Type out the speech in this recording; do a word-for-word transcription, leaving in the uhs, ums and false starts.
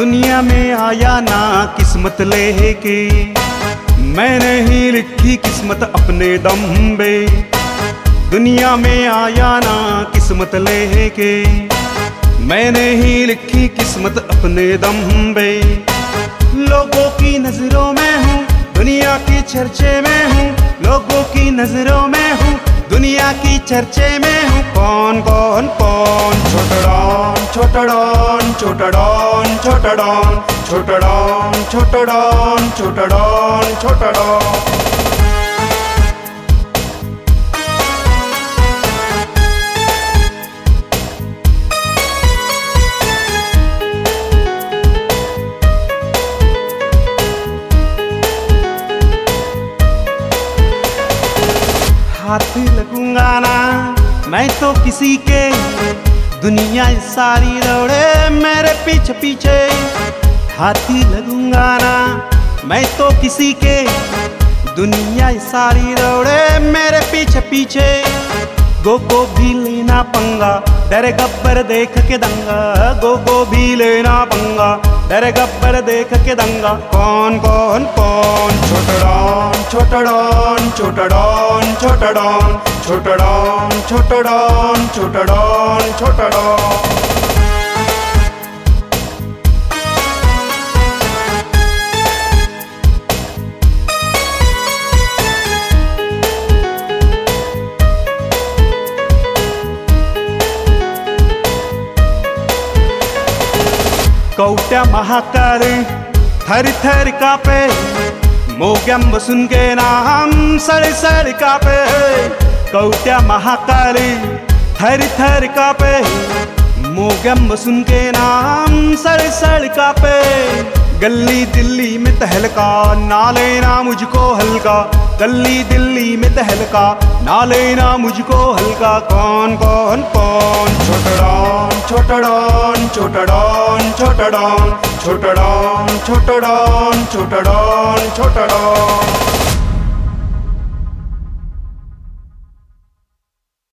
दुनिया में आया ना किस्मत लेके, मैंने ही लिखी किस्मत अपने दम पे। दुनिया में आया ना किस्मत लेके, मैंने ही लिखी किस्मत अपने दम पे। लोगों की नजरों में हूँ, दुनिया की चर्चे में हूँ। लोगों की नजरों में हूँ, दुनिया की चर्चे में हूँ। कौन कौन कौन? छोटा डॉन छोटा डॉन छोटा डॉन छोटा डॉन छोटा डॉन छोटा डॉन छोटा डॉन छोटा डॉन। हाथ लगूंगा ना मैं तो किसी के, दुनिया सारी दौड़े मेरे पीछे पीछे। हाथी लगूंगा ना मैं तो किसी के, दुनिया सारी दौड़े मेरे पीछे पीछे। गो गो भी लेना पंगा, डरे गब्बर देख के दंगा। गो गो भी लेना पंगा, डरे गब्बर देख के दंगा। कौन कौन कौन? छोटा डॉन छोटा डॉन छोटा डॉन छोटा डॉन छोटा डॉन छोटा डॉन छोटा डॉन छोटा डॉन। कौट्या महाकाल थर थर कापे, मोगम सुन के नाम सड़ सड़ कापे। कौट्या महाकाल थर थर कापे, मोगम सुन के नाम सड़ सड़ कापे। गली दिल्ली में तहलका, ना लेना मुझको हल्का। गली दिल्ली में तहलका, ना लेना मुझको हल्का। कौन कौन कौन? छोटा डॉन छोटा डॉन छोटा डॉन छोटा डॉन छोटा डॉन छोटा डॉन छोटा डॉन छोटा डॉन।